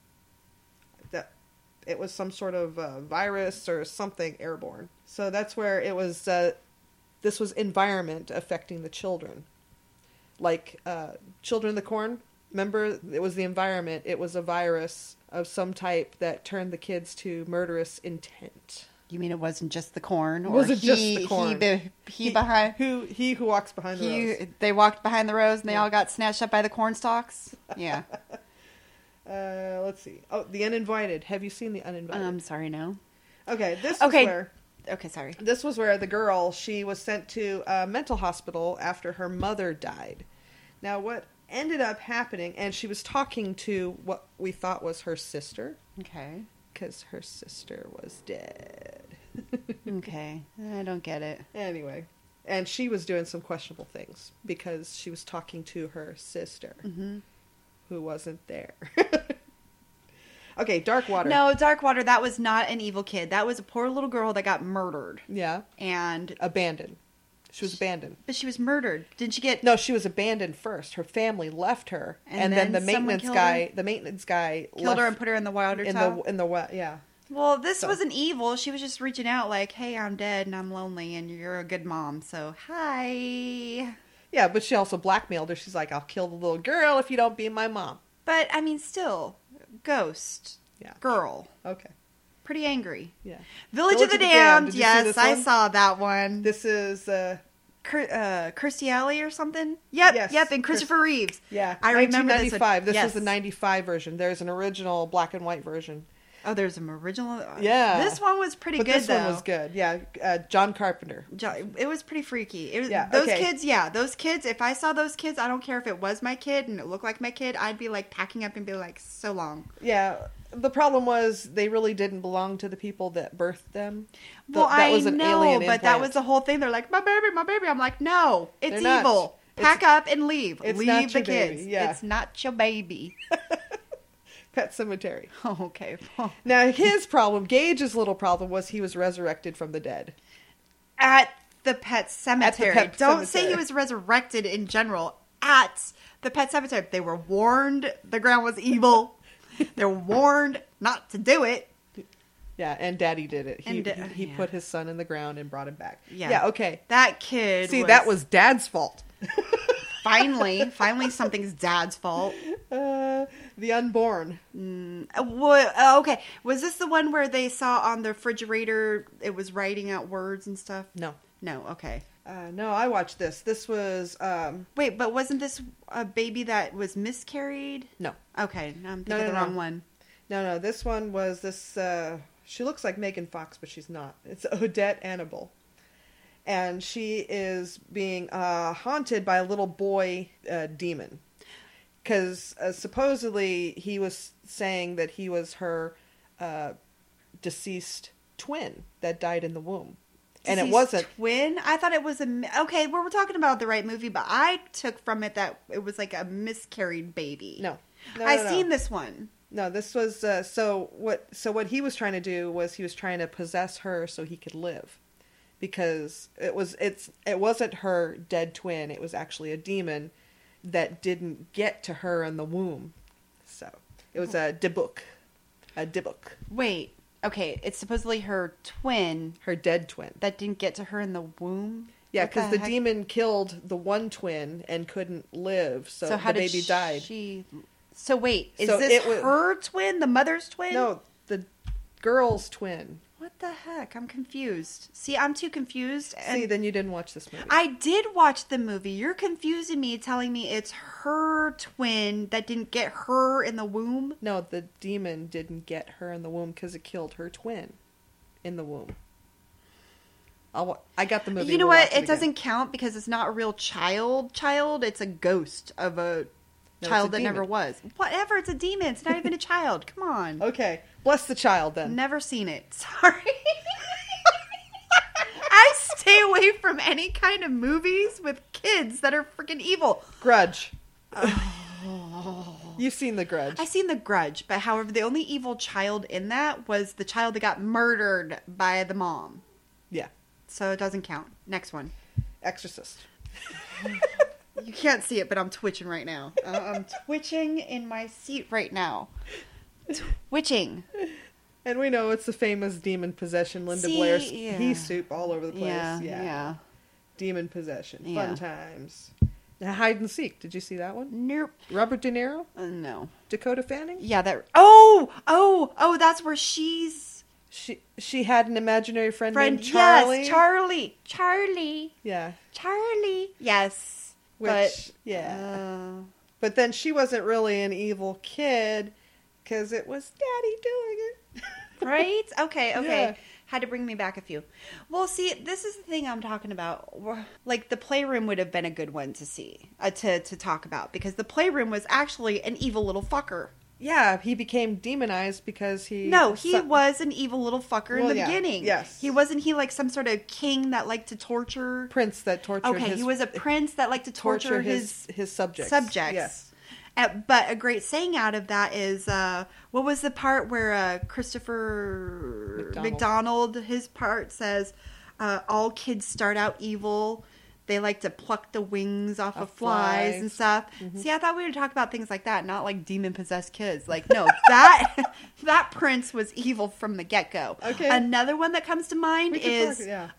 It was some sort of virus or something airborne. So that's where it was. This was environment affecting the children. Like Children of the Corn. Remember, it was the environment. It was a virus of some type that turned the kids to murderous intent. You mean it wasn't just the corn? It wasn't just the corn. He who walks behind the rows. They walked behind the rows and they all got snatched up by the corn stalks? Yeah. Let's see. Oh, The Uninvited. Have you seen The Uninvited? I'm sorry, no. Okay, this was where... Okay, sorry. This was where the girl, she was sent to a mental hospital after her mother died. Now, what ended up happening, and she was talking to what we thought was her sister. Okay. Because her sister was dead. Okay. I don't get it. Anyway. And she was doing some questionable things because she was talking to her sister, who wasn't there. Okay, Darkwater. No, Darkwater, that was not an evil kid. That was a poor little girl that got murdered. Yeah. And... abandoned. She was abandoned. But she was murdered. Didn't she get... No, she was abandoned first. Her family left her. And then the maintenance guy killed her and put her in the wilder tub? Yeah. Well, this wasn't evil. She was just reaching out like, hey, I'm dead and I'm lonely and you're a good mom. So, hi. Yeah, but she also blackmailed her. She's like, I'll kill the little girl if you don't be my mom. But, I mean, still, ghost. Yeah. Girl. Okay. Pretty angry. Yeah. Village of the Damned. Yes, I saw that one. This is Kirstie Alley or something. Yep. And Christopher Reeves. Yeah. I remember 1995. This was the 95 version. There's an original black and white version. Oh, there's an original. Yeah. This one was pretty good. This one was good. Yeah. John Carpenter. It was pretty freaky. It was kids. Yeah, those kids. If I saw those kids, I don't care if it was my kid and it looked like my kid. I'd be like packing up and be like, so long. Yeah. The problem was they really didn't belong to the people that birthed them. Well, I know, but that was the whole thing. They're like, my baby. I'm like, no, it's evil. Pack up and leave. Leave the kids. Yeah. It's not your baby. Pet Cemetery. Oh, okay. Now, his problem, Gage's little problem, was he was resurrected from the dead. At the Pet Cemetery. Don't say he was resurrected in general. At the Pet Cemetery. They were warned the ground was evil. They're warned not to do it. Yeah, and Daddy did it. He put his son in the ground and brought him back. Yeah, okay. That kid that was Dad's fault. Finally something's Dad's fault. The Unborn. Okay. Was this the one where they saw on the refrigerator it was writing out words and stuff? No. Okay. No, I watched this. This was... Wait, but wasn't this a baby that was miscarried? No. Okay, I'm thinking of the wrong one. No, this one was this... she looks like Megan Fox, but she's not. It's Odette Annable. And she is being haunted by a little boy demon. Because supposedly he was saying that he was her deceased twin that died in the womb. And it wasn't twin. I thought it was okay. Well, we're talking about the right movie, but I took from it that it was like a miscarried baby. No. I seen this one. No, this was so what he was trying to do was he was trying to possess her so he could live, because it wasn't her dead twin. It was actually a demon that didn't get to her in the womb. So it was a Dybbuk. Wait. Okay, it's supposedly her twin. Her dead twin. That didn't get to her in the womb? Yeah, because the demon killed the one twin and couldn't live, so how the baby died. So wait, is this her twin? The mother's twin? No, the girl's twin. What the heck? I'm confused. See, I'm too confused. See, then you didn't watch this movie. I did watch the movie. You're confusing me, telling me it's her twin that didn't get her in the womb? No, the demon didn't get her in the womb because it killed her twin in the womb. I got the movie. You know what? It doesn't count because it's not a real child. It's a ghost of a child that never was. Whatever, it's a demon. It's not even a child. Come on. Okay. Bless the child then. Never seen it. Sorry. I stay away from any kind of movies with kids that are freaking evil. Grudge. You've seen The Grudge. I've seen The Grudge, but however, the only evil child in that was the child that got murdered by the mom. Yeah. So it doesn't count. Next one. Exorcist. You can't see it, but I'm twitching right now. I'm twitching in my seat right now. Twitching. And we know it's the famous demon possession. Linda Blair's pea soup all over the place. Yeah. Demon possession. Yeah. Fun times. Now, Hide and Seek. Did you see that one? Nope. Robert De Niro? No. Dakota Fanning? Yeah, that... Oh, that's where she's... She had an imaginary friend named Charlie? Yes, Charlie. Yeah. Charlie. Yes. But then she wasn't really an evil kid because it was Daddy doing it. Right? Okay. Yeah. Had to bring me back a few. Well, see, this is the thing I'm talking about. Like, the Playroom would have been a good one to see, to talk about, because the Playroom was actually an evil little fucker. Yeah, he became demonized because he... No, he was an evil little fucker in the beginning. Yes. Wasn't he like some sort of king that liked to torture? Prince that tortured his... Okay, he was a prince that liked to torture his subjects. Yes. But a great saying out of that is, what was the part where Christopher McDonald, his part says, all kids start out evil. They like to pluck the wings off of flies and stuff. Mm-hmm. See, I thought we would talk about things like that, not like demon-possessed kids. Like, no, that prince was evil from the get-go. Okay. Another one that comes to mind is,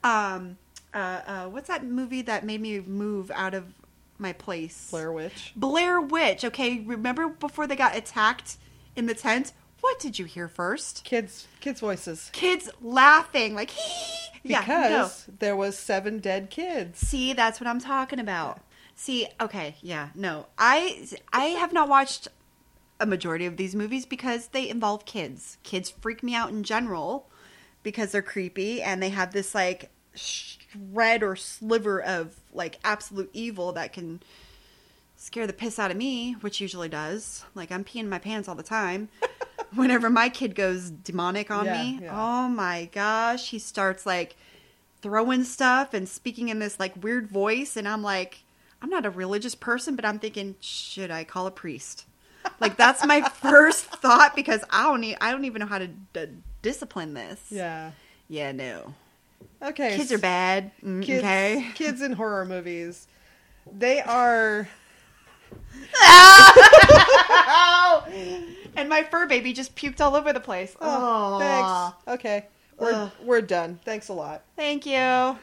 what's that movie that made me move out of my place? Blair Witch. Okay, remember before they got attacked in the tent? What did you hear first? Kids' voices. Kids laughing like hee. Because there was 7 dead kids. See, that's what I'm talking about. See, okay, yeah, no. I have not watched a majority of these movies because they involve kids. Kids freak me out in general because they're creepy and they have this like shred or sliver of like absolute evil that can scare the piss out of me, which usually does. Like, I'm peeing my pants all the time. Whenever my kid goes demonic on me, oh my gosh, he starts like throwing stuff and speaking in this like weird voice, and I'm like, I'm not a religious person, but I'm thinking, should I call a priest? Like, that's my first thought because I don't even know how to discipline this. Yeah, no. Okay, kids are bad. Kids in horror movies, they are. And my fur baby just puked all over the place. Oh, thanks. Okay, we're done. Thanks a lot. Thank you.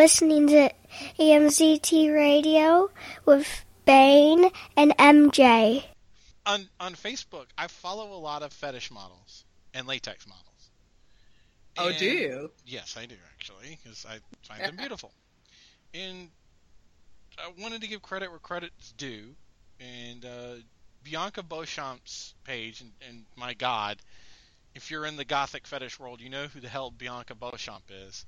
listening to EMZT Radio with Bane and MJ. On Facebook, I follow a lot of fetish models and latex models. Oh, do you? Yes, I do, actually, because I find them beautiful. And I wanted to give credit where credit's due. And Bianca Beauchamp's page, and my God, if you're in the gothic fetish world, you know who the hell Bianca Beauchamp is.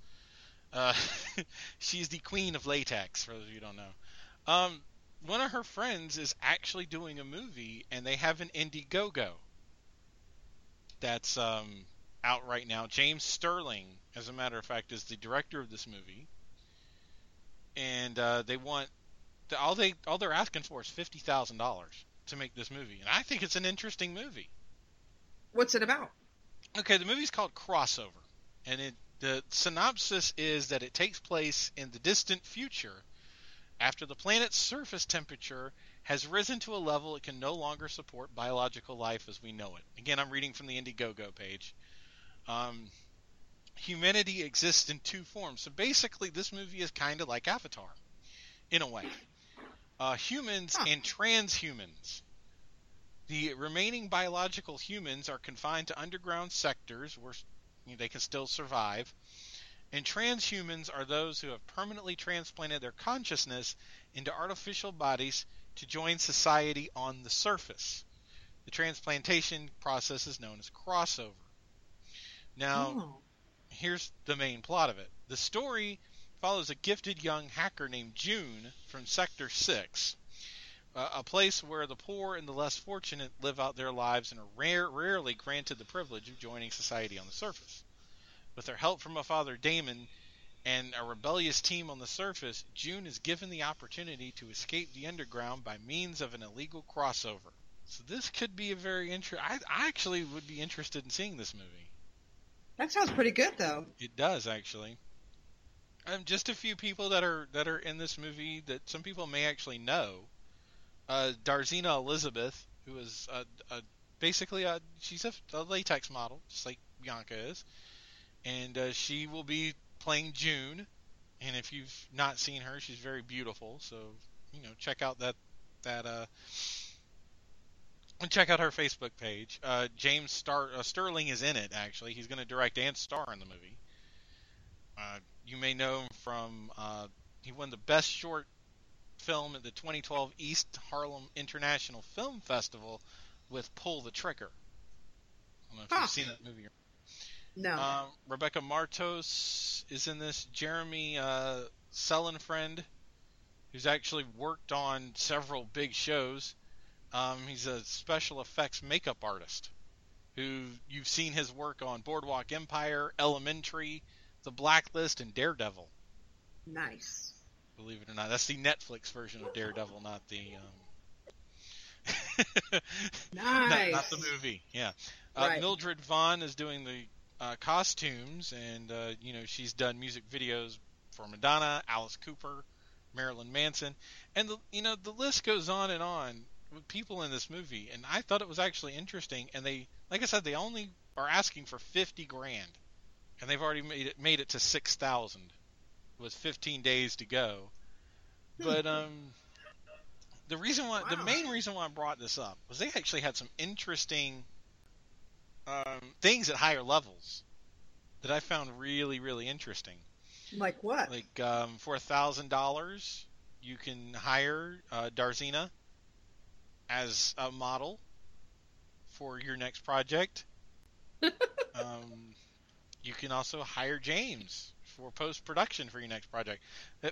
She's the queen of latex, for those of you who don't know. One of her friends is actually doing a movie, and they have an Indiegogo that's out right now. James Sterling, as a matter of fact, is the director of this movie, and they want all they're asking for is $50,000 to make this movie, and I think it's an interesting movie. What's it about? Okay, the movie's called Crossover, and the synopsis is that it takes place in the distant future after the planet's surface temperature has risen to a level it can no longer support biological life as we know it. Again, I'm reading from the Indiegogo page. Humanity exists in two forms. So basically, this movie is kind of like Avatar, in a way. Humans and transhumans. The remaining biological humans are confined to underground sectors where they can still survive. And transhumans are those who have permanently transplanted their consciousness into artificial bodies to join society on the surface. The transplantation process is known as crossover. Now, here's the main plot of it. The story follows a gifted young hacker named June from Sector 6, a place where the poor and the less fortunate live out their lives and are rarely granted the privilege of joining society on the surface. With her help from a father, Damon, and a rebellious team on the surface, June is given the opportunity to escape the underground by means of an illegal crossover. So this could be a very interesting... I actually would be interested in seeing this movie. That sounds pretty good, though. It does, actually. Just a few people that are in this movie that some people may actually know. Darzina Elizabeth, who is basically she's a latex model, just like Bianca is. And she will be playing June, and if you've not seen her, she's very beautiful. So, check out check out her Facebook page. James Sterling is in it. Actually, he's going to direct and star in the movie. You may know him from he won the best short film at the 2012 East Harlem International Film Festival with Pull the Trigger. I don't know if you've seen that movie. No. Rebecca Martos is in this. Jeremy Sellenfriend, who's actually worked on several big shows. He's a special effects makeup artist who you've seen his work on Boardwalk Empire, Elementary, The Blacklist, and Daredevil. Nice. Believe it or not. That's the Netflix version of Daredevil, not the... Nice. Not the movie, yeah. Right. Mildred Vaughn is doing the costumes, and she's done music videos for Madonna, Alice Cooper, Marilyn Manson, and the list goes on and on with people in this movie. And I thought it was actually interesting. And they, like I said, they only are asking for $50,000, and they've already made it to $6,000 with 15 days to go. But the main reason why I brought this up was they actually had some interesting things at higher levels that I found really, really interesting. Like what? Like for $1,000, you can hire Darzina as a model for your next project. You can also hire James for post-production for your next project. At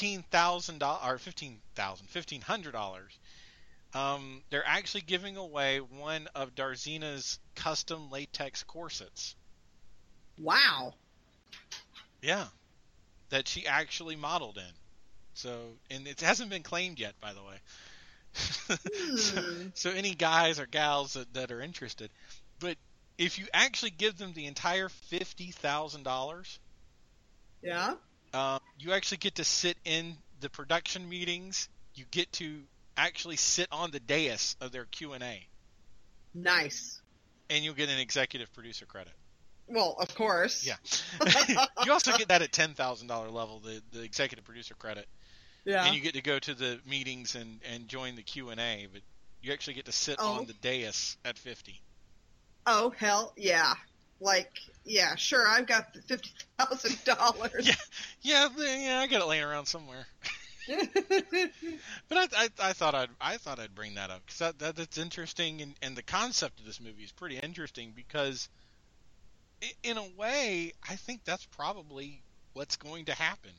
$1,500, they're actually giving away one of Darzina's custom latex corsets. Wow. Yeah. That she actually modeled in. So, and it hasn't been claimed yet, by the way. So any guys or gals that are interested. But if you actually give them the entire $50,000, yeah, you actually get to sit in the production meetings. You get to actually sit on the dais of their Q&A. Nice. And you'll get an executive producer credit. Well, of course. Yeah. You also get that at $10,000 level, the executive producer credit. Yeah. And you get to go to the meetings and join the Q&A, but you actually get to sit on the dais at 50. Oh, hell yeah. Like, yeah, sure, I've got the $50,000. Yeah, I got it laying around somewhere. But I thought I'd bring that up because that's interesting, and the concept of this movie is pretty interesting because, in a way, I think that's probably what's going to happen.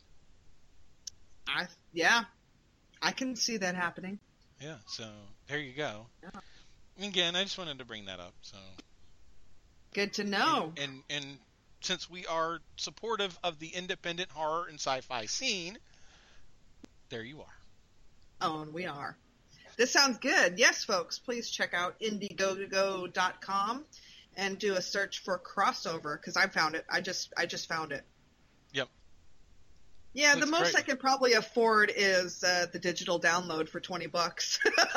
I can see that happening. Yeah, so there you go. Yeah. Again, I just wanted to bring that up. So good to know. And since we are supportive of the independent horror and sci-fi scene, there you are. Oh, and we are. This sounds good. Yes, folks, please check out Indiegogo.com and do a search for Crossover because I found it. I just found it. Yep. Yeah, That's the most great. I can probably afford is the digital download for $20.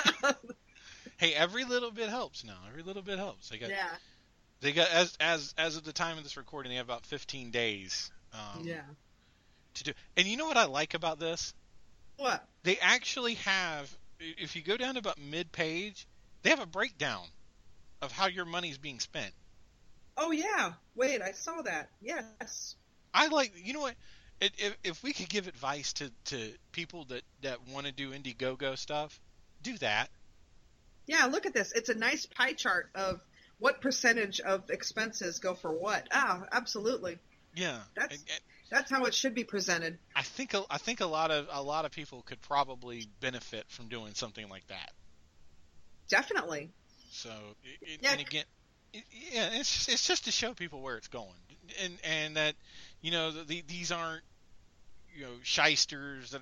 Hey, every little bit helps now. Every little bit helps. They got as of the time of this recording, they have about 15 days. To do. And you know what I like about this? What? They actually have, if you go down to about mid-page, they have a breakdown of how your money's being spent. Oh, yeah. Wait, I saw that. Yes. I like, you know what? If we could give advice to people that want to do Indiegogo stuff, do that. Yeah, look at this. It's a nice pie chart of what percentage of expenses go for what. Ah, absolutely. Yeah. That's how it should be presented. I think a lot of people could probably benefit from doing something like that. Definitely. So, and again, it's just to show people where it's going, and that these aren't shysters that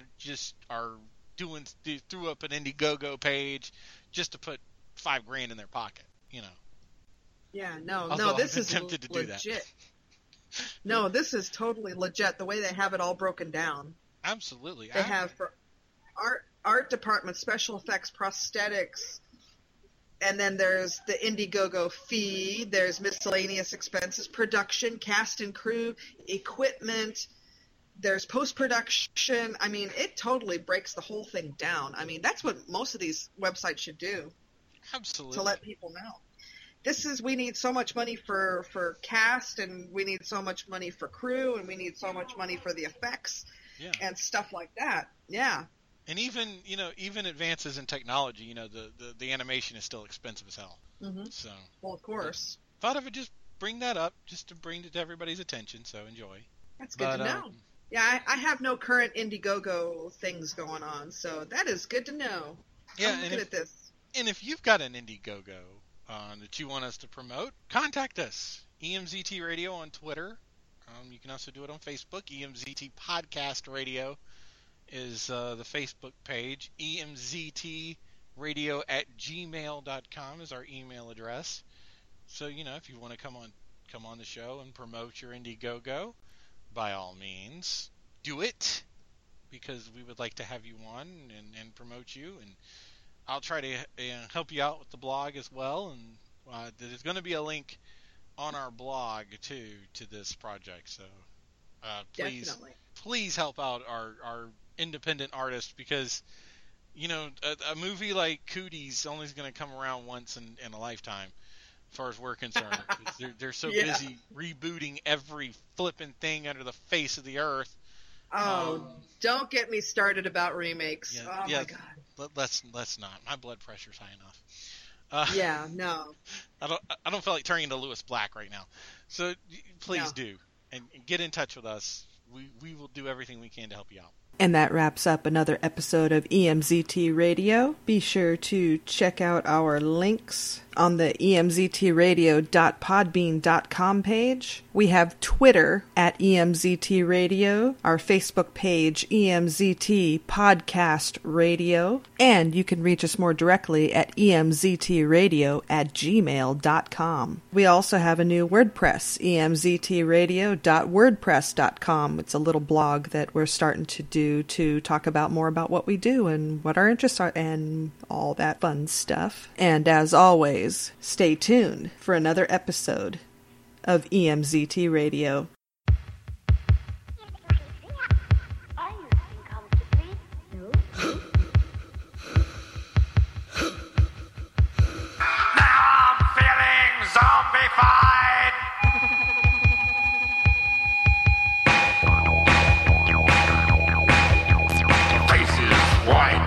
they threw up an Indiegogo page just to put $5,000 in their pocket. Yeah, no, Although this I've is been tempted to do that. legit. No, this is totally legit. The way they have it all broken down. Absolutely. They have for art department, special effects, prosthetics, and then there's the Indiegogo fee. There's miscellaneous expenses, production, cast and crew, equipment. There's post-production. I mean, it totally breaks the whole thing down. I mean, that's what most of these websites should do. Absolutely. To let people know. We need so much money for cast, and we need so much money for crew, and we need so much money for the effects and stuff like that. Yeah. And even advances in technology, the animation is still expensive as hell. Mm-hmm. So. Well, of course. Thought I would just bring that up, just to bring it to everybody's attention. So enjoy. That's good to know. Yeah, I have no current Indiegogo things going on, so that is good to know. Yeah, I'm looking at this. And if you've got an Indiegogo that you want us to promote, contact us. EMZT Radio on Twitter. You can also do it on Facebook. EMZT Podcast Radio is the Facebook page. EMZTradio@gmail.com is our email address. So, if you want to come on the show and promote your Indiegogo, by all means, do it, because we would like to have you on and promote you, and I'll try to help you out with the blog as well, and there's going to be a link on our blog too to this project, so please help out our independent artists, because a movie like Cooties only is going to come around once in a lifetime, as far as we're concerned. they're so busy rebooting every flipping thing under the face of the earth. Don't get me started about remakes. My God. Let's not. My blood pressure's high enough. No. I don't feel like turning into Lewis Black right now. So please do, and get in touch with us. We will do everything we can to help you out. And that wraps up another episode of EMZT Radio. Be sure to check out our links on the emztradio.podbean.com page. We have Twitter at EMZT Radio, our Facebook page, EMZT Podcast Radio, and you can reach us more directly at emztradio@gmail.com. We also have a new WordPress, emztradio.wordpress.com. It's a little blog that we're starting to do to talk about more about what we do and what our interests are and all that fun stuff. And as always, stay tuned for another episode of EMZT Radio. Zombified! Faces white.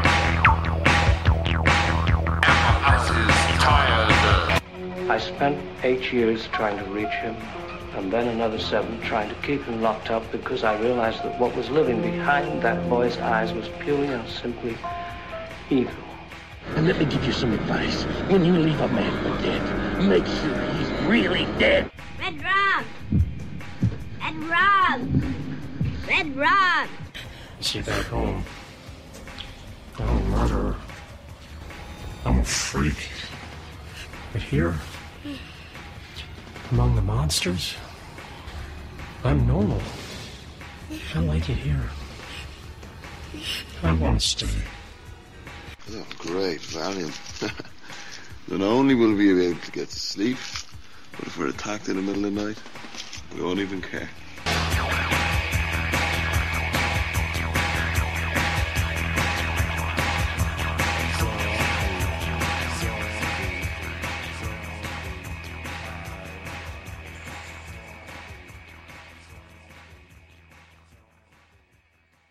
And my house is tired. I spent 8 years trying to reach him, and then another 7 trying to keep him locked up because I realized that what was living behind that boy's eyes was purely and simply evil. And let me give you some advice. When you leave a man for dead, make sure he's really dead. Red Rum! Red Rum! Red Rum! See, back home, I'm a murderer. I'm a freak. But here, among the monsters, I'm normal. I like it here. I want to stay. Oh, great, Valium. Not only will we be able to get to sleep, but if we're attacked in the middle of the night, we won't even care.